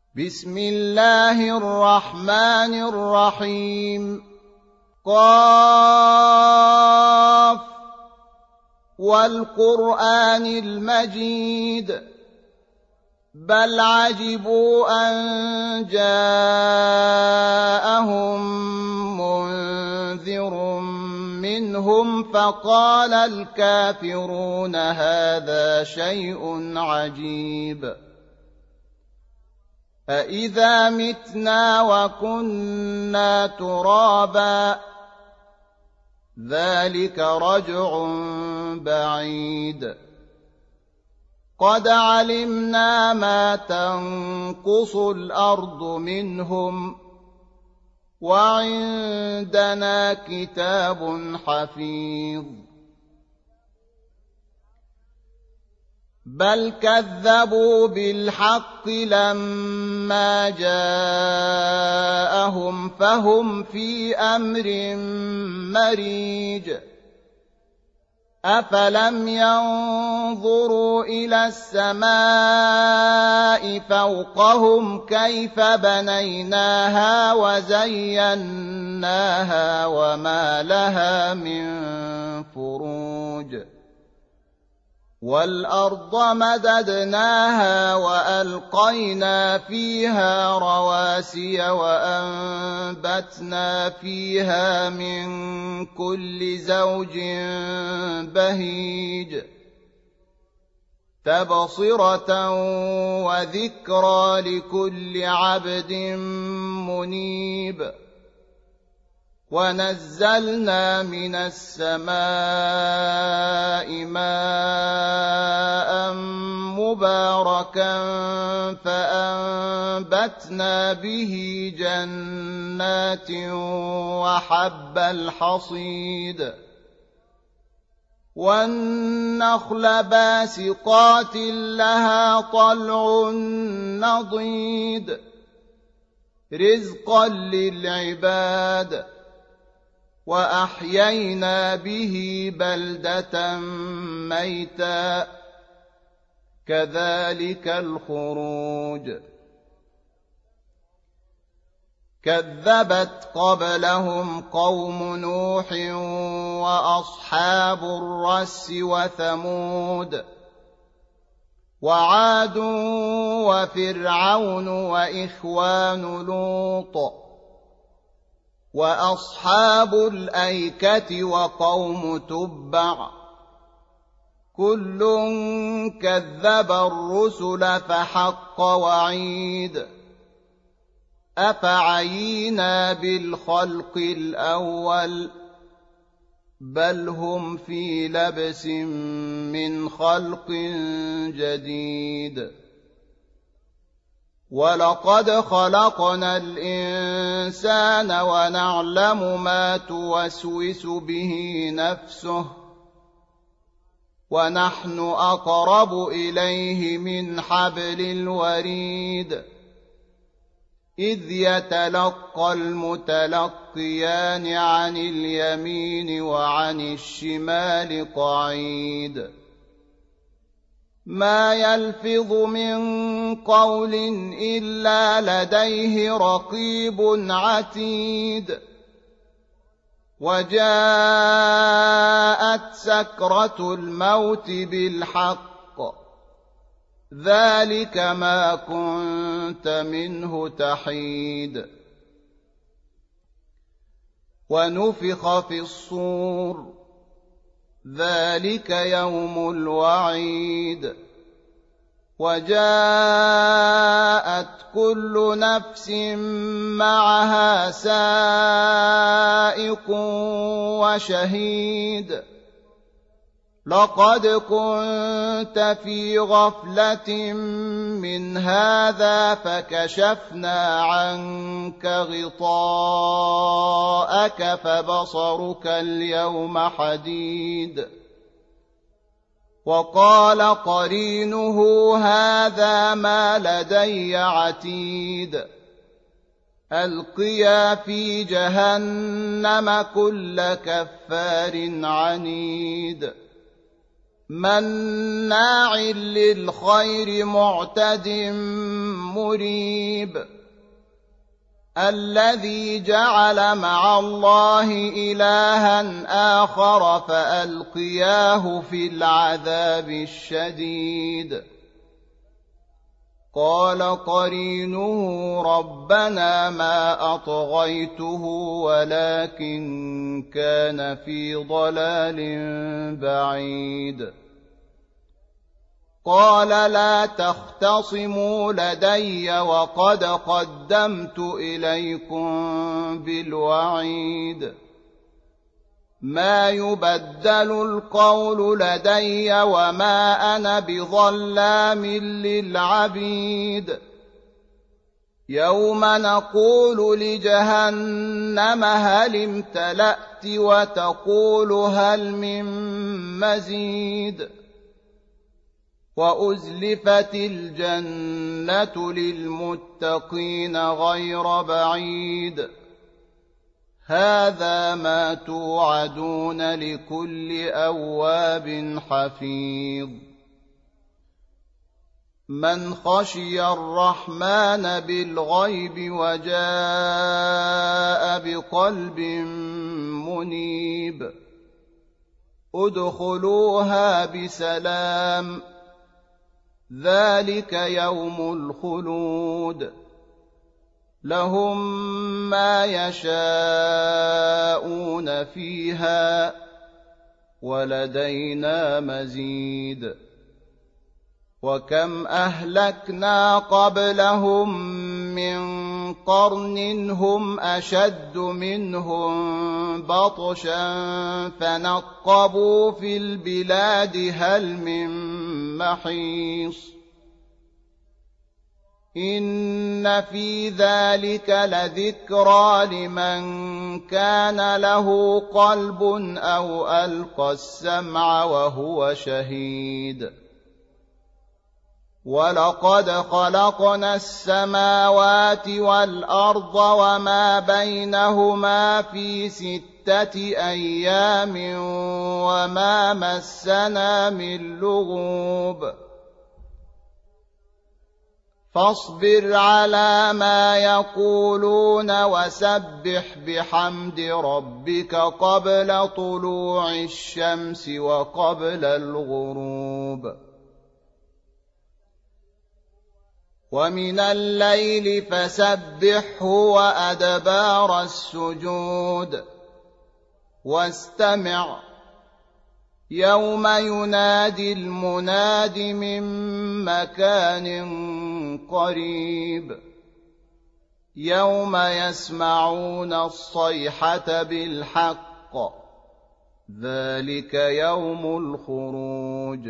بسم الله الرحمن الرحيم. قاف والقرآن المجيد بل عجبوا أن جاءهم منذر منهم فقال الكافرون هذا شيء عجيب أإذا متنا وكنا ترابا ذلك رجع بعيد قد علمنا ما تنقص الأرض منهم وعندنا كتاب حفيظ بل كذبوا بالحق لما جاءهم فهم في أمر مريج أفلم ينظروا إلى السماء فوقهم كيف بنيناها وزيناها وما لها من فروج والأرض مددناها وألقينا فيها رواسي وأنبتنا فيها من كل زوج بهيج تبصرة وذكرى لكل عبد منيب ونزلنا من السماء ماء مباركا فأنبتنا به جنات وحب الحصيد والنخل باسقات لها طلع نضيد رزقا للعباد وأحيينا به بلدة ميتا كذلك الخروج كذبت قبلهم قوم نوح وأصحاب الرس وثمود وعاد وفرعون وإخوان لوط وأصحاب الأيكة وقوم تبع كل كذب الرسل فحق وعيد أفعينا بالخلق الأول بل هم في لبس من خلق جديد ولقد خلقنا الإنسان ونعلم ما توسوس به نفسه ونحن أقرب إليه من حبل الوريد إذ يتلقى المتلقيان عن اليمين وعن الشمال قعيد ما يلفظ من قول إلا لديه رقيب عتيد وجاءت سكرة الموت بالحق ذلك ما كنت منه تحيد ونفخ في الصور ذلك يوم الوعيد وجاءت كل نفس معها سائق وشهيد لقد كنت في غفلة من هذا فكشفنا عنك غطاءك فبصرك اليوم حديد وقال قرينه هذا ما لدي عتيد ألقيا في جهنم كل كفار عنيد مناع للخير معتد مريب الذي جعل مع الله إلها آخر فألقياه في العذاب الشديد قال قرينه ربنا ما أطغيته ولكن كان في ضلال بعيد قال لا تختصموا لدي وقد قدمت إليكم بالوعيد ما يبدل القول لدي وما أنا بظلام للعبيد يوم نقول لجهنم هل امتلأت وتقول هل من مزيد وأزلفت الجنة للمتقين غير بعيد هذا ما توعدون لكل أواب حفيظ من خشي الرحمن بالغيب وجاء بقلب منيب ادخلوها بسلام ذلك يوم الخلود لهم ما يشاءون فيها ولدينا مزيد وكم أهلكنا قبلهم من قرن هم أشد منهم بطشا فنقبوا في البلاد هل من محيص إن في ذلك لذكرى لمن كان له قلب أو ألقى السمع وهو شهيد ولقد خلقنا السماوات والأرض وما بينهما في 6 أيام وما مسنا من لغوب فاصبر على ما يقولون وسبح بحمد ربك قبل طلوع الشمس وقبل الغروب ومن الليل فسبحه وأدبار السجود واستمع يوم ينادي المناد من مكان قريب يوم يسمعون الصيحة بالحق ذلك يوم الخروج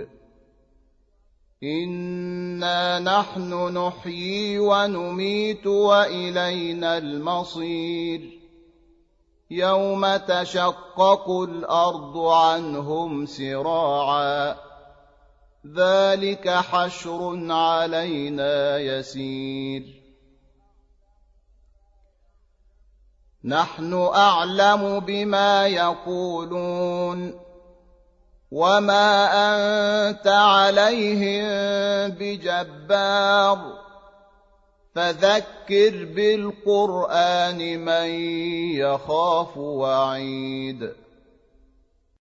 إنا نحن نحيي ونميت وإلينا المصير يوم تشقق الأرض عنهم سراعا ذلك حشر علينا يسير نحن أعلم بما يقولون وما أنت عليهم بجبار فذكر بالقرآن من يخاف وعيد